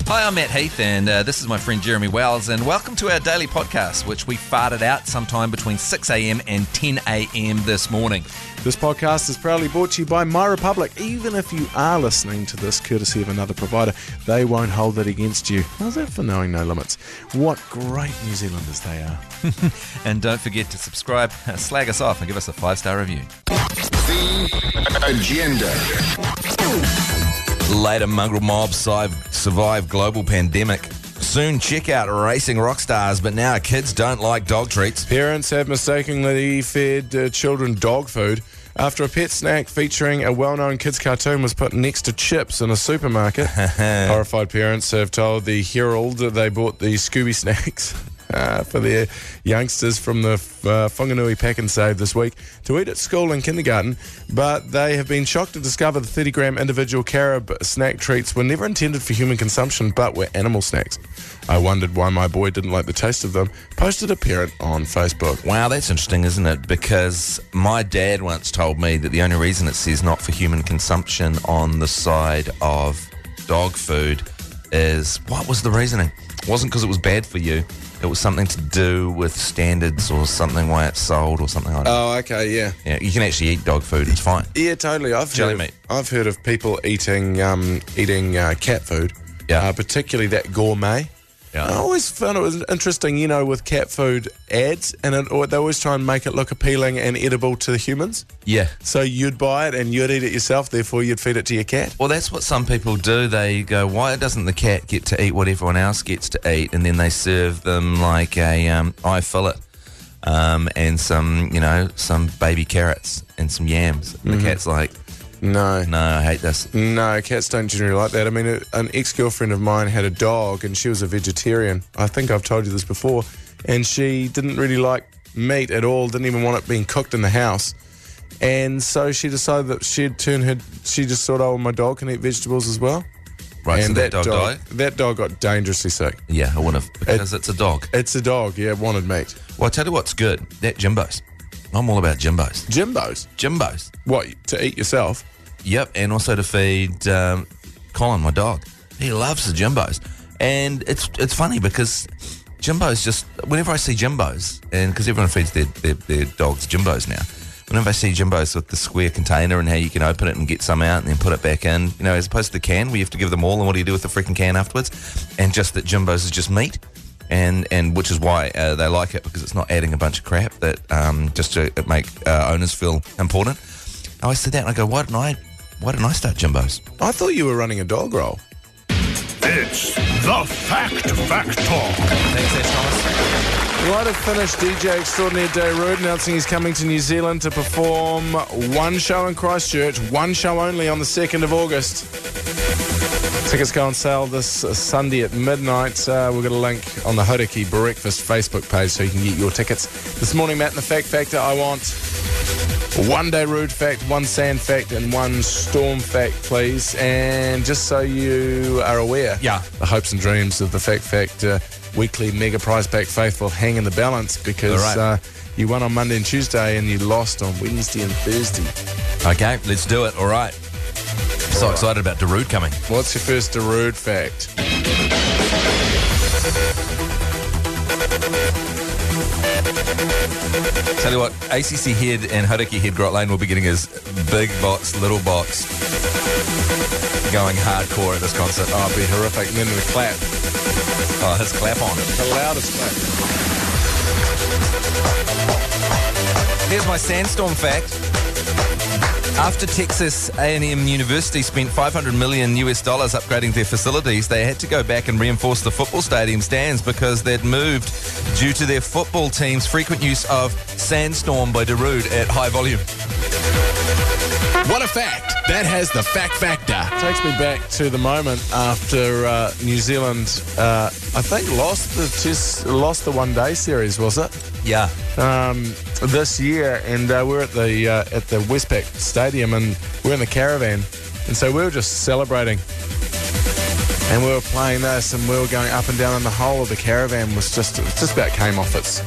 Hi, I'm Matt Heath, and this is my friend Jeremy Wells, and welcome to our daily podcast, which we farted out sometime between 6 a.m. and 10 a.m. this morning. This podcast is proudly brought to you by MyRepublic. Even if you are listening to this courtesy of another provider, they won't hold it against you. How's that for knowing no limits? What great New Zealanders they are. And don't forget to subscribe, slag us off, and give us a 5-star review. The Agenda. Later mongrel mobs survive global pandemic. Soon check out racing rock stars, but now kids don't like dog treats. Parents have mistakenly fed children dog food after a pet snack featuring a well-known kids cartoon was put next to chips in a supermarket. Horrified parents have told the Herald that they bought the Scooby snacks for their youngsters from the Whanganui Pack and Save this week to eat at school and kindergarten, but they have been shocked to discover the 30-gram individual carob snack treats were never intended for human consumption but were animal snacks. I wondered why my boy didn't like the taste of them, posted a parent on Facebook. Wow, that's interesting, isn't it? Because my dad once told me that the only reason it says not for human consumption on the side of dog food is, what was the reasoning? It wasn't because it was bad for you. It was something to do with standards or something, why it's sold or something like that. Oh, okay, yeah. Yeah, you can actually eat dog food. It's fine. Yeah, totally. I've heard of people eating cat food, particularly that gourmet. Yeah. I always found it was interesting, with cat food ads, and they always try and make it look appealing and edible to the humans. Yeah. So you'd buy it and you'd eat it yourself, therefore you'd feed it to your cat. Well, that's what some people do. They go, why doesn't the cat get to eat what everyone else gets to eat? And then they serve them like a eye fillet and some baby carrots and some yams. And the cat's like, No, I hate this. No, cats don't generally like that. I mean, an ex-girlfriend of mine had a dog and she was a vegetarian. I think I've told you this before. And she didn't really like meat at all, didn't even want it being cooked in the house. And so she decided that she just thought, oh, my dog can eat vegetables as well. Right, and so that dog died? That dog got dangerously sick. Yeah, I would have, because it's a dog. It's a dog, yeah, it wanted meat. Well, I'll tell you what's good, that Jimbo's. I'm all about Jimbo's. Jimbo's? Jimbo's. What, to eat yourself? Yep, and also to feed Colin, my dog. He loves the Jimbo's. And it's funny because Jimbo's just, whenever I see Jimbo's, and because everyone feeds their dogs Jimbo's now, whenever I see Jimbo's with the square container and how you can open it and get some out and then put it back in, as opposed to the can where you have to give them all, and what do you do with the freaking can afterwards? And just that Jimbo's is just meat. And which is why they like it, because it's not adding a bunch of crap that just to make owners feel important. I always sit down and I go, why didn't I start Jimbo's? I thought you were running a dog roll. It's the Fact Factor. Thanks, Ash Thomas. Right of finished DJ extraordinaire Darude announcing he's coming to New Zealand to perform one show in Christchurch, one show only on the 2nd of August. Tickets go on sale this Sunday at midnight. We've got a link on the Hodaki Breakfast Facebook page so you can get your tickets. This morning, Matt, in the Fact Factor, I want one Darude fact, one sand fact, and one storm fact, please. And just so you are aware, the hopes and dreams of the Fact Factor weekly mega prize pack faithful hang in the balance because you won on Monday and Tuesday and you lost on Wednesday and Thursday. Okay, let's do it. All right. So excited about Darude coming. What's your first Darude fact? Tell you what, ACC Head and Hodaki Head Grot Lane will be getting his big box, little box going hardcore at this concert. Oh, it'll be horrific. And then the clap. Oh, his clap on it. The loudest clap. Here's my sandstorm fact. After Texas A&M University spent $500 million upgrading their facilities, they had to go back and reinforce the football stadium stands because they'd moved due to their football team's frequent use of Sandstorm by Darude at high volume. What a fact. That has the Fact Factor. Takes me back to the moment after New Zealand, I think, lost the one-day series, was it? Yeah. This year, and we're at the Westpac Stadium, and we're in the caravan, and so we were just celebrating, and we were playing this, and we were going up and down, and the whole of the caravan was just about came off its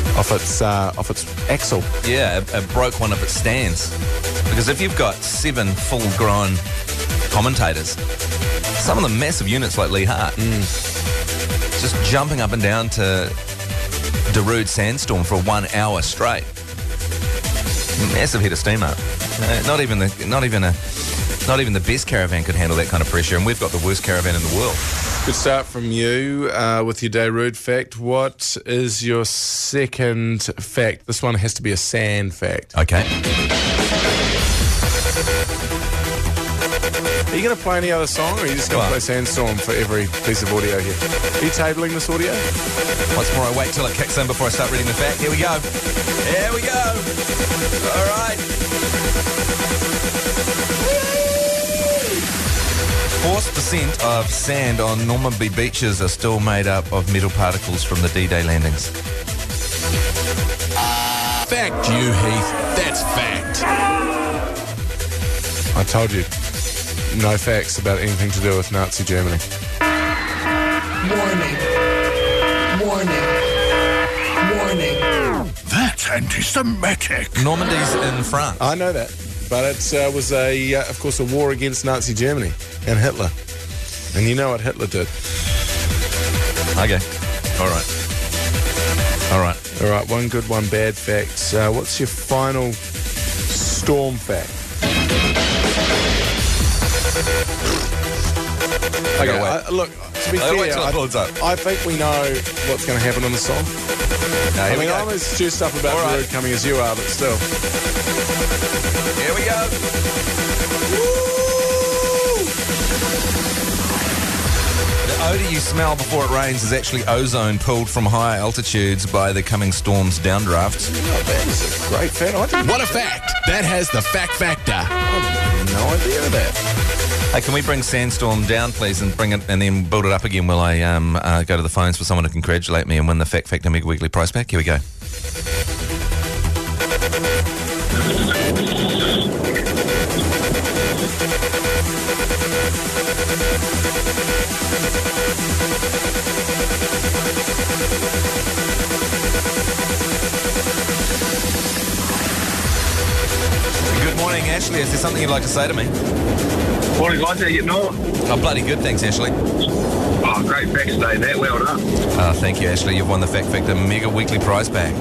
axle. Yeah, it broke one of its stands. Because if you've got 7 full-grown commentators Some of the massive units like Lee Hart. Just jumping up and down to Darude Sandstorm for 1 hour straight. Massive head of steam up. Not even the best caravan could handle that kind of pressure, and we've got the worst caravan in the world. Good start from you with your Darude fact. What is your second fact? This one has to be a sand fact. Okay. Are you going to play any other song, or are you just going to play Sandstorm for every piece of audio here? Are you tabling this audio? Once more, I wait till it kicks in before I start reading the fact. Here we go. Here we go. All right. 4% of sand on Normanby beaches are still made up of metal particles from the D-Day landings. Fact, you, Heath. That's fact. I told you. No facts about anything to do with Nazi Germany. Warning. That's anti-Semitic. Normandy's in France. I know that, but it was of course, a war against Nazi Germany and Hitler. And you know what Hitler did. Okay. All right. One good, one bad fact. What's your final storm fact? Okay, look, to be fair, I think we know what's going to happen in the song. I'm as juiced up about the road coming as you are, but still. Here we go. The odour you smell before it rains is actually ozone pulled from high altitudes by the coming storm's downdrafts. Oh, that is a great fact. What a fact. That has the fact factor. I have no idea of that. Hey, can we bring Sandstorm down, please, and bring it and then build it up again while I go to the phones for someone to congratulate me and win the Fact Factor Mega Weekly prize pack? Here we go. Good morning, Ashley. Is there something you'd like to say to me? Morning, guys. How you getting on? Oh, bloody good, thanks, Ashley. Oh, great facts today, that. Well done. Thank you, Ashley. You've won the Fact Factor Mega Weekly prize pack.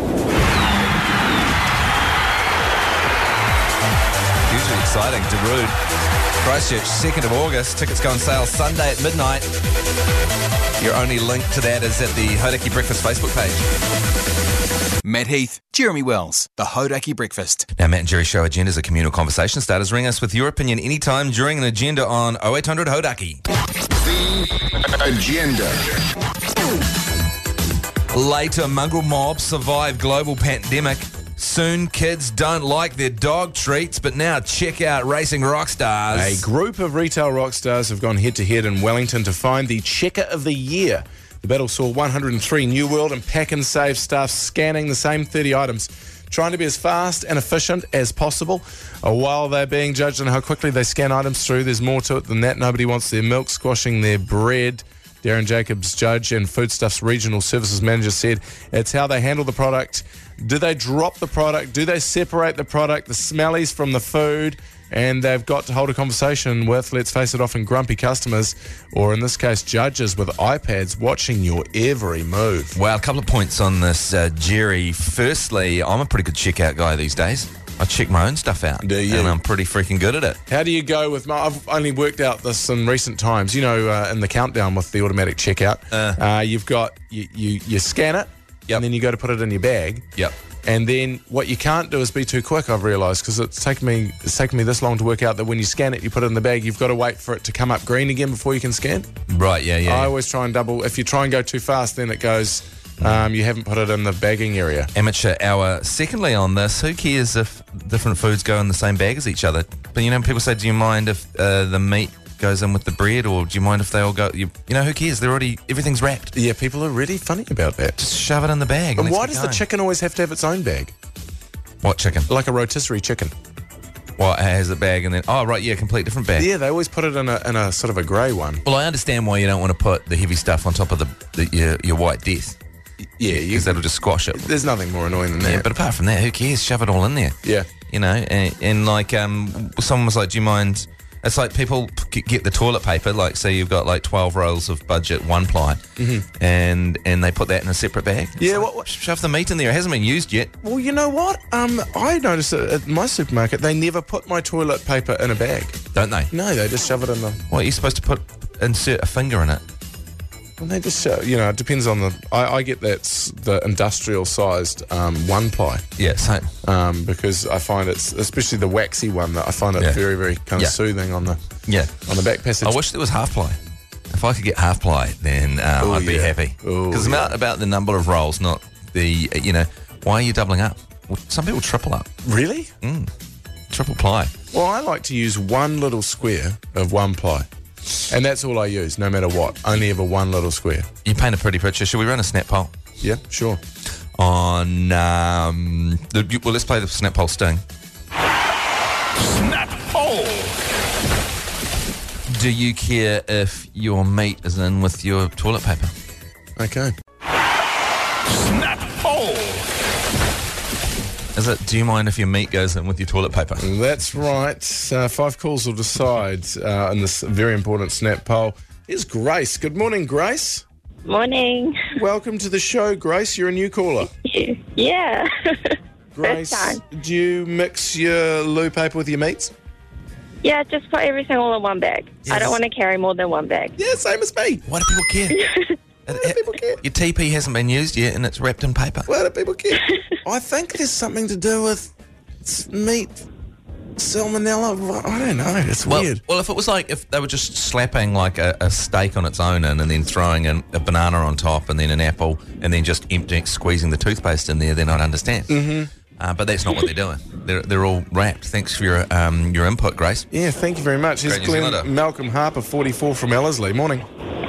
Hugely exciting. Darude, Christchurch, 2nd of August. Tickets go on sale Sunday at midnight. Your only link to that is at the Hodaki Breakfast Facebook page. Matt Heath, Jeremy Wells, the Hodaki Breakfast. Now, Matt and Jerry Show Agenda is a communal conversation starters. Ring us with your opinion anytime during an agenda on 0800 Hodaki. The agenda. Later, mongrel mobs survive global pandemic. Soon, kids don't like their dog treats, but now check out racing rock stars. A group of retail rock stars have gone head-to-head in Wellington to find the Checker of the Year. The battle saw 103 New World and Pack and Save staff scanning the same 30 items, trying to be as fast and efficient as possible. While they're being judged on how quickly they scan items through, there's more to it than that. Nobody wants their milk squashing their bread. Darren Jacobs, judge and Foodstuffs Regional Services Manager, said it's how they handle the product. Do they drop the product? Do they separate the product, the smellies from the food? And they've got to hold a conversation with, let's face it, often grumpy customers, or in this case, judges with iPads watching your every move. Well, a couple of points on this, Jerry. Firstly, I'm a pretty good checkout guy these days. I check my own stuff out. Do you? And I'm pretty freaking good at it. How do you go with I've only worked out this in recent times. You know, in the countdown with the automatic checkout, you've got, you scan it, and then you go to put it in your bag. Yep. And then what you can't do is be too quick, I've realised, because it's taken me this long to work out that when you scan it, you put it in the bag, you've got to wait for it to come up green again before you can scan. Right, yeah. I always try and double. If you try and go too fast, then it goes, you haven't put it in the bagging area. Amateur hour. Secondly on this, who cares if different foods go in the same bag as each other? But, you know, people say, do you mind if the meat goes in with the bread, or do you mind if they all go, you know, who cares? Everything's wrapped. Yeah, people are really funny about that. Just shove it in the bag. And why does the chicken always have to have its own bag? What chicken? Like a rotisserie chicken. Well, it has a bag and then, oh, right, yeah, complete different bag. Yeah, they always put it in a sort of a grey one. Well, I understand why you don't want to put the heavy stuff on top of your white death. Yeah, because that'll just squash it. There's nothing more annoying than that. Yeah, but apart from that, who cares? Shove it all in there. Yeah. You know, and like someone was like, do you mind It's like people get the toilet paper, like say you've got like 12 rolls of budget 1-ply, and they put that in a separate bag. Yeah, It's like, shove the meat in there. It hasn't been used yet. Well, you know what? I noticed that at my supermarket, they never put my toilet paper in a bag. Don't they? No, they just shove it in the... What, are you supposed to insert a finger in it? Well, they just show, it depends on the... I get the industrial-sized 1-ply. Yeah, same. Because I find it's, especially the waxy one, that I find it very, very kind of soothing on the back passage. I wish there was half-ply. If I could get half-ply, then I'd be happy. Because it's about the number of rolls, not the, why are you doubling up? Well, some people triple up. Really? Triple ply. Well, I like to use one little square of 1-ply. And that's all I use, no matter what. Only ever one little square. You paint a pretty picture. Should we run a snap poll? Yeah, sure. On, let's play the snap poll sting. Snap poll. Do you care if your meat is in with your toilet paper? Okay. Snap poll. Is it, do you mind if your meat goes in with your toilet paper? That's right. 5 calls will decide in this very important snap poll. Here's Grace. Good morning, Grace. Morning. Welcome to the show, Grace. You're a new caller. Yeah. Grace, First time. do you mix your loo paper with your meats? Yeah, just put everything all in one bag. Yes. I don't want to carry more than one bag. Yeah, same as me. Why do people care? People care. Your TP hasn't been used yet and it's wrapped in paper. Why do people care? I think there's something to do with meat, salmonella. I don't know. It's weird. Well, if it was like if they were just slapping like a steak on its own in and then throwing in a banana on top and then an apple and then just squeezing the toothpaste in there, then I'd understand. Mm-hmm. But that's not what they're doing. They're all wrapped. Thanks for your input, Grace. Yeah, thank you very much. Here's Great New Zealander. Glenn Malcolm Harper, 44 from Ellerslie. Morning.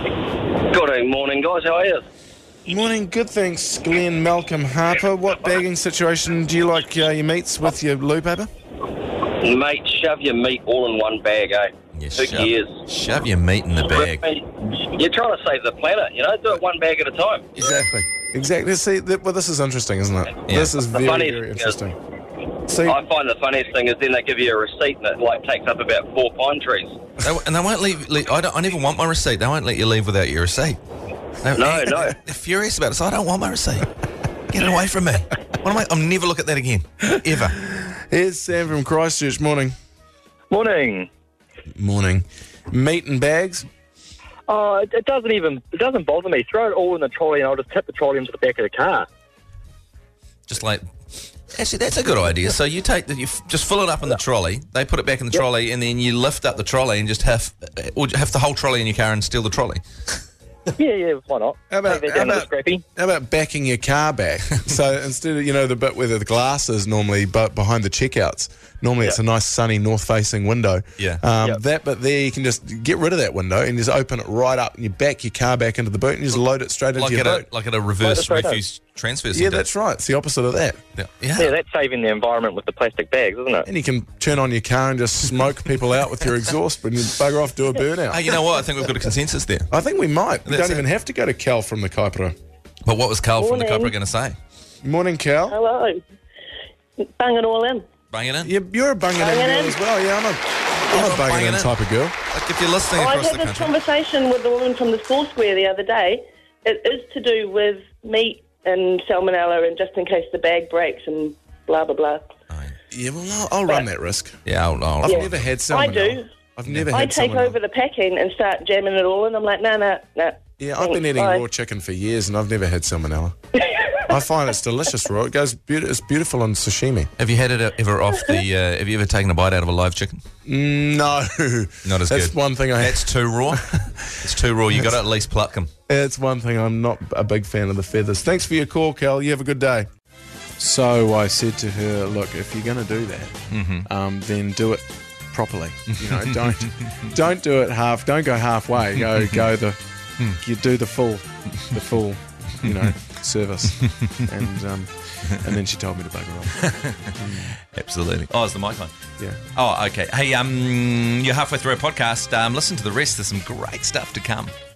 Good morning, guys. How are you? Morning. Good, thanks, Glenn Malcolm Harper. What bagging situation do you like your meats with your loo paper? Mate, shove your meat all in one bag, eh? Yeah, Who cares? Shove your meat in the bag. You're trying to save the planet, do it one bag at a time. Exactly. See, this is interesting, isn't it? Yeah. This is The very, funny very thing interesting. See, I find the funniest thing is then they give you a receipt that takes up about 4 pine trees. And they won't leave. I never want my receipt. They won't let you leave without your receipt. No. They're furious about it. So I don't want my receipt. Get it away from me. I'll never look at that again, ever. here's Sam from Christchurch. Morning. Morning. Morning. Meat and bags. Oh, it doesn't bother me. Throw it all in the trolley and I'll just tip the trolley into the back of the car. Just like, actually, that's a good idea. So you just fill it up in the trolley. They put it back in the trolley, and then you lift up the trolley and just have the whole trolley in your car and steal the trolley. Yeah, why not? How about backing your car back? So instead of, the bit where the glass is normally behind the checkouts, normally it's a nice sunny north-facing window. Yeah. That bit there, you can just get rid of that window and just open it right up and you back your car back into the boot and you just load it straight into your boot. Like at a reverse refuse transfer centre. Yeah, that's right. It's the opposite of that. Yeah. Yeah, that's saving the environment with the plastic bags, isn't it? And you can turn on your car and just smoke people out with your exhaust when you bugger off, do a burnout. Hey, you know what? I think we've got a consensus there. I think we might. We That's don't even it. have to go to Cal from the Kaipara. But what was Carl from the Morning. Copra going to say? Morning, Cal. Hello. Bang it all in. Bang it in? You're a bunging in Bunging girl in. as well. Yeah, I'm a bunging bunging in in. type of girl. Like if you're listening I across had the this country. conversation with the woman from the school square the other day. It is to do with meat and salmonella and just in case the bag breaks and blah, blah, blah. Yeah, well, I'll run that risk. Yeah, I'll I've never had salmonella. I do. I've never I had take salmonella. over the packing and start jamming it all in. I'm like, no. Yeah, I've been eating raw chicken for years and I've never had salmonella. I find it's delicious raw. It's beautiful on sashimi. Have you had it ever off the? Have you ever taken a bite out of a live chicken? No. Not as That's good. one thing I That's too raw. It's too raw. You got to at least pluck them. It's one thing I'm not a big fan of the feathers. Thanks for your call, Cal. You have a good day. So I said to her, look, if you're going to do that, then do it properly. Don't do it half. Don't go halfway. You do the full, service. And then she told me to bugger off. Absolutely. Oh, is the mic on? Yeah. Oh, okay. Hey, you're halfway through our podcast. Listen to the rest. There's some great stuff to come.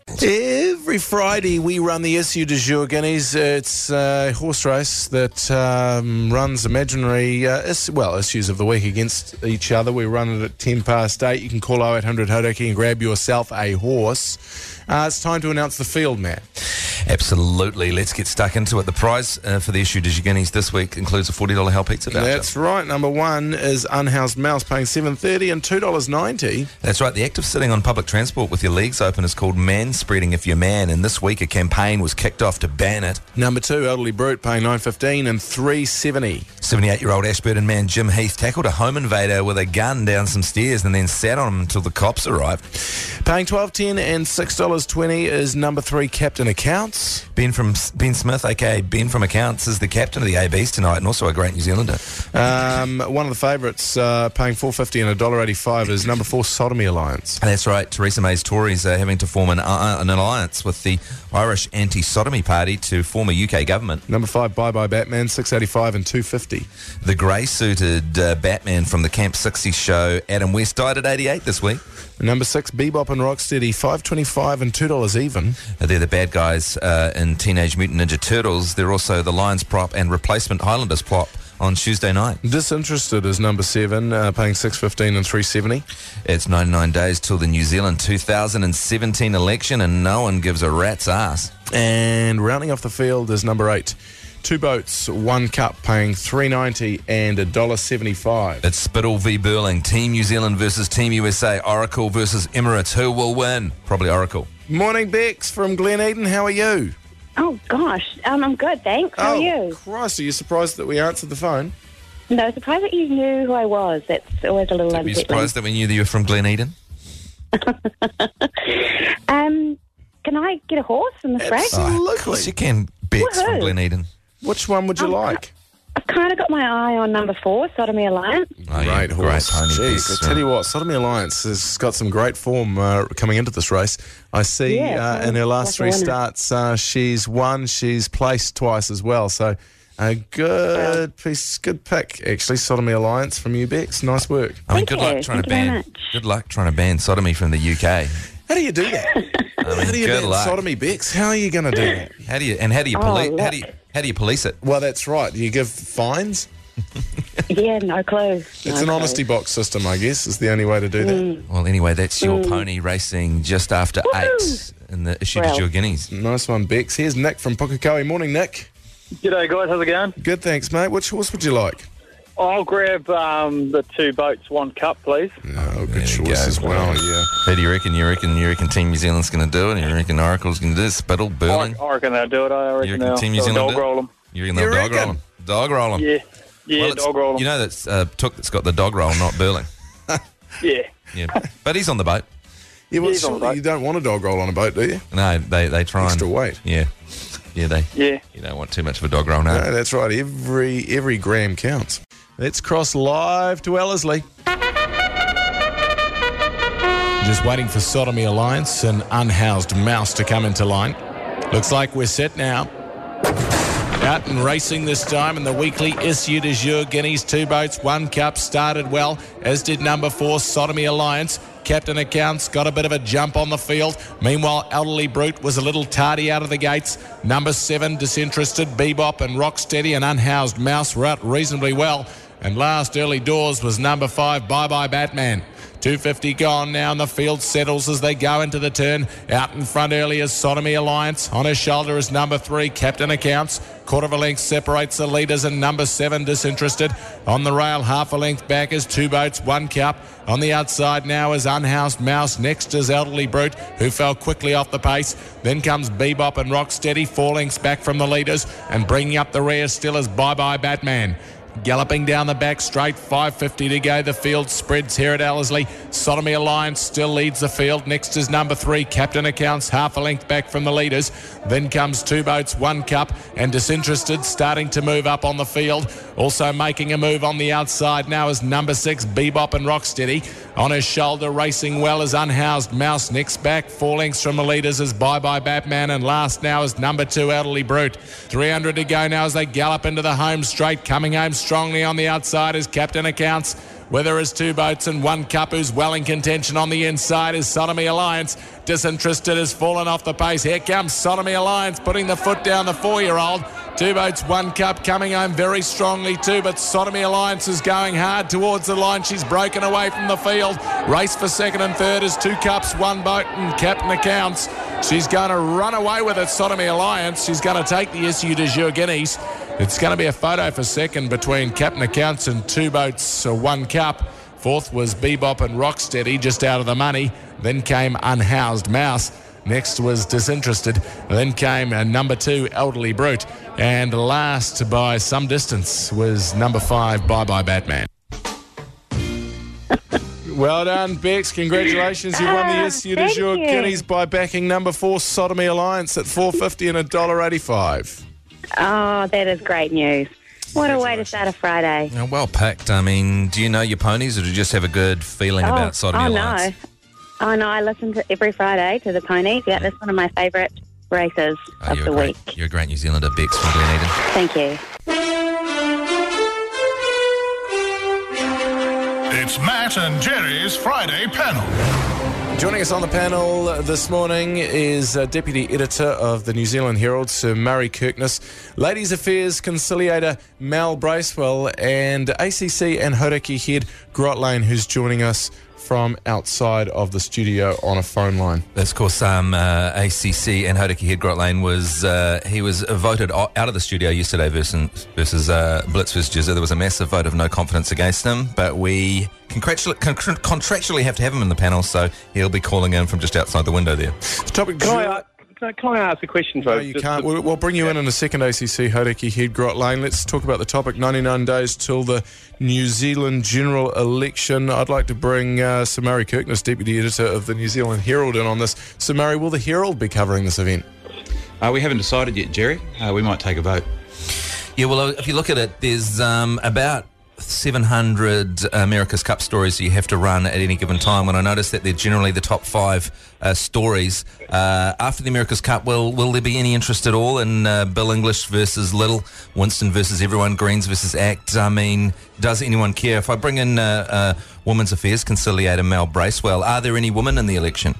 Every Friday we run the Issue du Jour Guineas. It's a horse race that runs imaginary issues of the week against each other. We run it at 8:10. You can call 0800 Hodaki and grab yourself a horse. It's time to announce the field, Matt. Absolutely. Let's get stuck into it. The prize for the Issue du Jour Guineas this week includes a $40 Hell Pizza voucher. That's right. Number one is Unhoused Mouse, paying $7.30 and $2.90. That's right. The act of sitting on public transport with your legs open is called manspreading if you're man, and this week a campaign was kicked off to ban it. Number two, Elderly Brute, paying $9.15 and $3.70. 78-year-old Ashburton man Jim Heath tackled a home invader with a gun down some stairs and then sat on him until the cops arrived. Paying $12.10 and $6.20 is number three, Captain Accounts. Ben Smith, aka Ben from Accounts, is the captain of the ABs tonight and also a great New Zealander. One of the favourites, paying $4.50 and $1.85, is number four, Sodomy Alliance. That's right. Theresa May's Tories are having to form an alliance with the Irish Anti-Sodomy Party to form a UK government. Number five, Bye Bye Batman, $6.85 and $2.50. The grey-suited Batman from the Camp 60 show, Adam West, died at 88 this week. Number six, Bebop and Rocksteady, $5.25 and $2 even. They're the bad guys in Teenage Mutant Ninja Turtles. They're also the Lions prop and replacement Highlanders prop on Tuesday night. Disinterested is number seven, paying $6.15 and $3.70. It's 99 days till the New Zealand 2017 election and no one gives a rat's ass. And rounding off the field is number eight, Two Boats, One Cup, paying $3.90 and $1.75. It's Spittle v Burling, Team New Zealand versus Team USA, Oracle versus Emirates. Who will win? Probably Oracle. Morning, Bex from Glen Eden. How are you? Oh, gosh. I'm good, thanks. How are you? Christ, are you surprised that we answered the phone? No, surprised that you knew who I was. That's always a little Are unsettling. you surprised that we knew that you were from Glen Eden? Can I get a horse in the fray? Absolutely. Of course you can, Bex from Woohoo. Glen Eden. Which one would you like? I've kind of got my eye on number four, Sodomy Alliance. Oh, yeah, Great horse. pony, Jeez, Bex. I tell you what, Sodomy Alliance has got some great form coming into this race. I see Yeah, in her last three like a winner. starts, she's won, she's placed twice as well. So a good pick, actually, Sodomy Alliance from you, Bex. Nice work. I mean, Thank good you. luck trying to Thank you very ban. much. Good luck trying to ban sodomy from the UK. How do you do that? How do you good ban luck. sodomy, Bex? How are you going to do that? How do you look. how do you police it? Well, that's right. Do you give fines? Yeah, no clue. It's an honesty box system, I guess, is the only way to do that. Well, anyway, that's your pony racing just after Woohoo. 8 in the Issue du Well. Jour Guineas. Nice one, Bex. Here's Nick from Pukekohe. Morning, Nick. G'day, guys. How's it going? Good, thanks, mate. Which horse would you like? I'll grab the Two Boats, One Cup, please. Oh, There good you choice go. as well, yeah. Who do you reckon? You reckon Team New Zealand's going to do it? You reckon Oracle's going to do it? Spittle, Burling? I reckon they'll do it. I reckon reckon they'll, Team New they'll Zealand dog do it? roll them. You reckon they'll You dog roll reckon? them? Dog roll them. Yeah, Well, it's- dog roll them. You know that's Took that's got the dog roll, not Burling. Yeah. Yeah, but he's on the boat. Yeah, well, He's on the surely boat. you don't want a dog roll on a boat, do you? No, they try Extra and weight. Yeah, they. Yeah. You don't want too much of a dog roll, no. No, that's right. Every gram counts. Let's cross live to Ellerslie. Just waiting for Sodomy Alliance and Unhoused Mouse to come into line. Looks like we're set now. Out and racing this time in the weekly Issue du Jour Guineas. Two Boats, One Cup started well, as did number four, Sodomy Alliance. Captain Accounts got a bit of a jump on the field. Meanwhile, Elderly Brute was a little tardy out of the gates. Number seven, Disinterested, Bebop and Rocksteady and Unhoused Mouse were out reasonably well. And last early doors was number five, Bye Bye Batman. 250 gone now, and the field settles as they go into the turn. Out in front early is Sodomy Alliance. On his shoulder is number three, Captain Accounts. Quarter of a length separates the leaders, and number seven, Disinterested. On the rail, half a length back is Two Boats, One Cup. On the outside now is Unhoused Mouse. Next is Elderly Brute, who fell quickly off the pace. Then comes Bebop and Rocksteady, 4 lengths back from the leaders. And bringing up the rear still is Bye Bye Batman. Galloping down the back straight, 5.50 to go. The field spreads here at Ellerslie. Sodomy Alliance still leads the field. Next is number three, Captain Accounts, half a length back from the leaders. Then comes Two Boats, One Cup, and Disinterested starting to move up on the field. Also making a move on the outside now is number six, Bebop and Rocksteady. On his shoulder, racing well, is Unhoused Mouse. Next back, 4 lengths from the leaders is Bye Bye Batman, and last now is number two, Elderly Brute. 300 to go now as they gallop into the home straight. Coming home strongly on the outside is Captain Accounts. With her is Two Boats and One Cup, who's well in contention on the inside is Sodomy Alliance. Disinterested has fallen off the pace. Here comes Sodomy Alliance, putting the foot down, the 4-year-old. Two Boats, One Cup coming home very strongly too, but Sodomy Alliance is going hard towards the line. She's broken away from the field. Race for second and third is Two Cups, One Boat and Captain Accounts. She's going to run away with it, Sodomy Alliance. She's going to take the Issue de Jour Guineas. It's going to be a photo for second between Captain Accounts and Two Boats, One Cup. Fourth was Bebop and Rocksteady, just out of the money. Then came Unhoused Mouse. Next was Disinterested. Then came number 2, Elderly Brute. And last by some distance was number 5, Bye Bye Batman. Well done, Bex. Congratulations. You won the Issue de Jour Guineas by backing number 4, Sodomy Alliance, at $4.50 and $1.85. Oh, that is great news. What a way to start a Friday. Well packed. I mean, do you know your ponies, or do you just have a good feeling about Sodomy Alliance? No, I listen to every Friday to the ponies. Yeah, that's one of my favourite races of the week. You're a great New Zealander, Bex from Gleneden. Thank you. It's Matt and Jerry's Friday panel. Joining us on the panel this morning is Deputy Editor of the New Zealand Herald, Sir Murray Kirkness, Ladies Affairs Conciliator Mal Bracewell, and ACC and Hauraki Head Grot Lane, who's joining us from outside of the studio on a phone line. That's, of course, ACC and Hauraki Head Grot Lane was voted out of the studio yesterday versus Blitz versus Jizza. There was a massive vote of no confidence against him, but we contractually have to have him in the panel, so he'll be calling in from just outside the window there. The topic. Can I ask a question, folks? No, you can't. We'll bring you in a second, ACC, Hauraki Head Grot Lane. Let's talk about the topic. 99 days till the New Zealand general election. I'd like to bring Sir Murray Kirkness, Deputy Editor of the New Zealand Herald, in on this. Sir Murray, will the Herald be covering this event? We haven't decided yet, Jerry. We might take a vote. Yeah, well, if you look at it, there's about 700 America's Cup stories you have to run at any given time, and I noticed that they're generally the top 5 stories. After the America's Cup, will there be any interest at all in Bill English versus Little, Winston versus everyone, Greens versus ACT? I mean, does anyone care? If I bring in Women's Affairs Conciliator Mal Bracewell, are there any women in the election?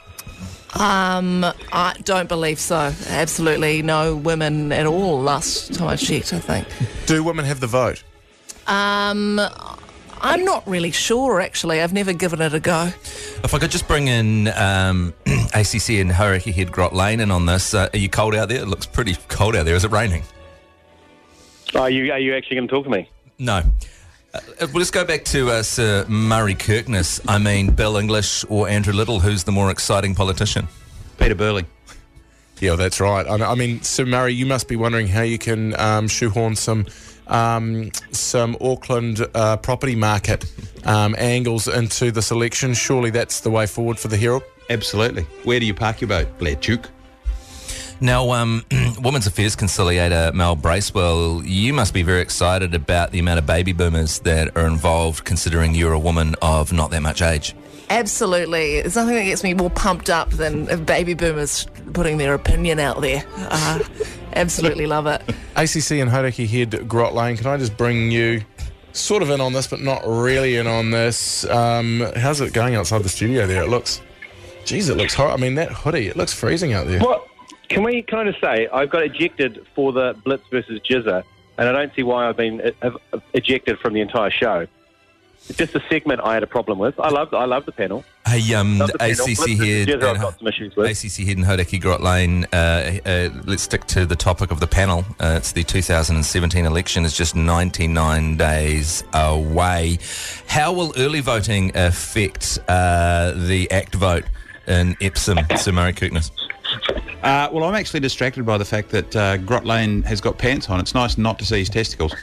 I don't believe so. Absolutely no women at all last time I checked, I think. Do women have the vote? I'm not really sure, actually. I've never given it a go. If I could just bring in ACC and Hauraki Head Grot Lane in on this. Are you cold out there? It looks pretty cold out there. Is it raining? Are you actually going to talk to me? No. We'll just go back to Sir Murray Kirkness. I mean, Bill English or Andrew Little, who's the more exciting politician? Peter Burley. Yeah, that's right. I mean, Sir Murray, you must be wondering how you can shoehorn some Auckland property market angles into this election. Surely that's the way forward for the Herald? Absolutely. Where do you park your boat, Blair Duke? Now, Women's Affairs Conciliator Mal Bracewell, you must be very excited about the amount of baby boomers that are involved, considering you're a woman of not that much age. Absolutely. There's nothing that gets me more pumped up than baby boomers putting their opinion out there. Absolutely love it. ACC and Hauraki Head Grot Lane, can I just bring you sort of in on this, but not really in on this? How's it going outside the studio there? It looks horrible. I mean, that hoodie, it looks freezing out there. What? Can I just say, I've got ejected for the Blitz versus Jizza, and I don't see why I've been ejected from the entire show. It's just a segment I had a problem with. I love the panel. Hey, ACC Head and Hauraki Grot Lane, let's stick to the topic of the panel. It's the 2017 election. It's just 99 days away. How will early voting affect the ACT vote in Epsom, Sir Murray Kirkness? Well, I'm actually distracted by the fact that Grot Lane has got pants on. It's nice not to see his testicles.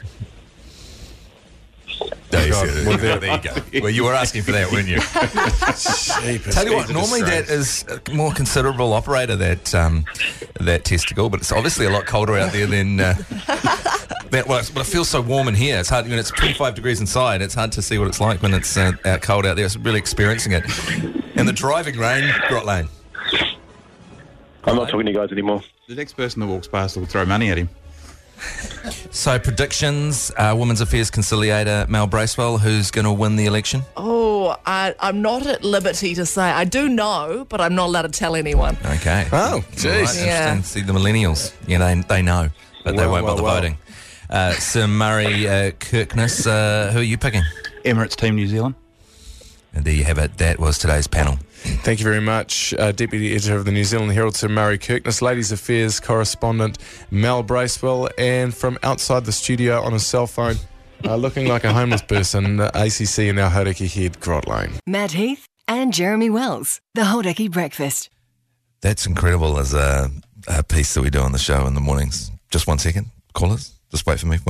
There you go. Well, you were asking for that, weren't you? Tell you what, normally that is a more considerable operator, that testicle, but it's obviously a lot colder out there than that was. But it feels so warm in here. It's hard when it's 25 degrees inside. It's hard to see what it's like when it's cold out there. It's really experiencing it. And the driving rain, Grot Lane. I'm not talking to you guys anymore. The next person that walks past will throw money at him. So predictions, Women's Affairs Conciliator Mel Bracewell, who's going to win the election? Oh, I'm not at liberty to say. I do know, but I'm not allowed to tell anyone. Okay. Oh, jeez. Right, interesting. See, the millennials, they know, but they won't bother voting. Sir Murray Kirkness, who are you picking? Emirates Team New Zealand. And there you have it. That was today's panel. Thank you very much, Deputy Editor of the New Zealand Herald, Sir Murray Kirkness, Ladies Affairs Correspondent Mel Bracewell, and from outside the studio on a cell phone, looking like a homeless person, ACC and our Hauraki head, Grot Lane. Matt Heath and Jeremy Wells, the Hauraki Breakfast. That's incredible as a piece that we do on the show in the mornings. Just 1 second, callers. Just wait for me.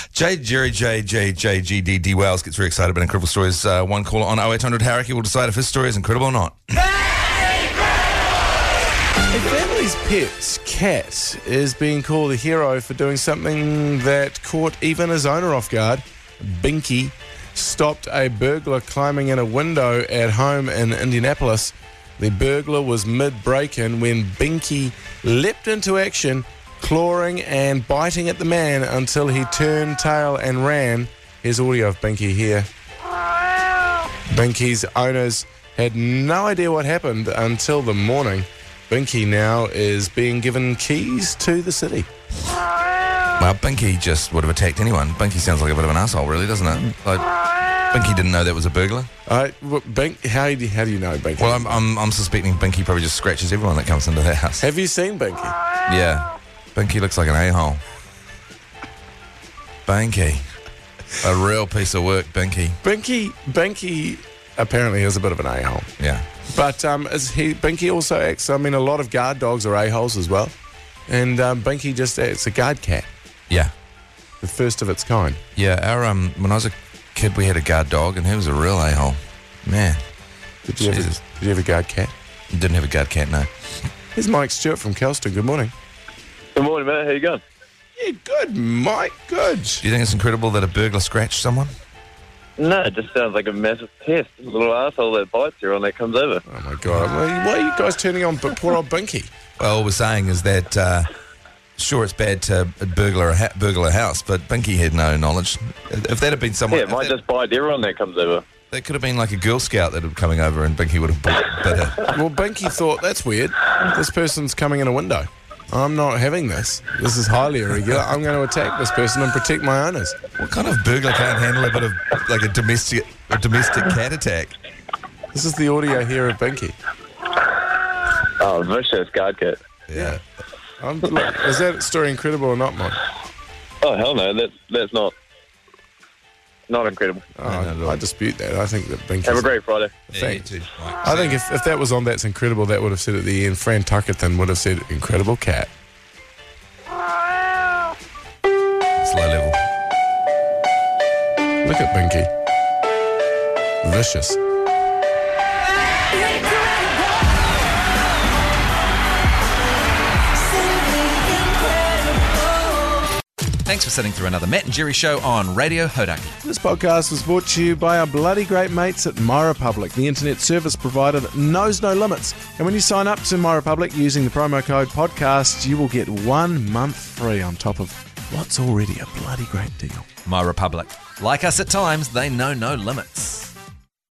JGDD Wells gets very excited about incredible stories. One caller on 0800 Hauraki will decide if his story is incredible or not. A family's pet's cat is being called a hero for doing something that caught even his owner off guard. Binky stopped a burglar climbing in a window at home in Indianapolis. The burglar was mid-break-in when Binky leapt into action, clawing and biting at the man until he turned tail and ran. Here's audio of Binky here. Binky's owners had no idea what happened until the morning. Binky now is being given keys to the city. Well, Binky just would have attacked anyone. Binky sounds like a bit of an asshole, really, doesn't it? Like, Binky didn't know that was a burglar. How do you know Binky? Well, I'm suspecting Binky probably just scratches everyone that comes into the house. Have you seen Binky? Yeah. Binky looks like an a-hole. Binky. A real piece of work, Binky. Binky apparently is a bit of an a-hole. Yeah. But Binky also acts, a lot of guard dogs are a-holes as well. And Binky just acts a guard cat. Yeah. The first of its kind. Yeah, when I was a kid, we had a guard dog, and he was a real a-hole. Man. Did you have a guard cat? Didn't have a guard cat, no. Here's Mike Stewart from Kelston. Good morning. Good morning, mate. How you going? Yeah, good, Mike. Good. Do you think it's incredible that a burglar scratched someone? No, it just sounds like a massive pest. A little asshole that bites you when that comes over. Oh, my God. Why are you guys turning on poor old Binky? Well, all we're saying is that, sure, it's bad to burglar a house, but Binky had no knowledge. If that had been someone... Yeah, it might just bite everyone that comes over. That could have been like a Girl Scout that had coming over and Binky would have bit her. Well, Binky thought, that's weird. This person's coming in a window. I'm not having this. This is highly irregular. I'm going to attack this person and protect my owners. What kind of burglar can't handle a bit of like a domestic cat attack? This is the audio here of Binky. Oh, vicious guard cat. Yeah. Is that story incredible or not, Mike? Oh, hell no. That's not incredible. Oh, I dispute that. I think that Binky... Have a great Friday. Thanks. Yeah, I think if that was on That's Incredible, that would have said at the end, Fran Tuckerton would have said, incredible cat. It's low level. Look at Binky. Vicious. Thanks for sitting through another Matt and Jerry show on Radio Hauraki. This podcast was brought to you by our bloody great mates at MyRepublic, the internet service provider that knows no limits. And when you sign up to MyRepublic using the promo code podcast, you will get 1 month free on top of what's already a bloody great deal. MyRepublic. Like us at times, they know no limits.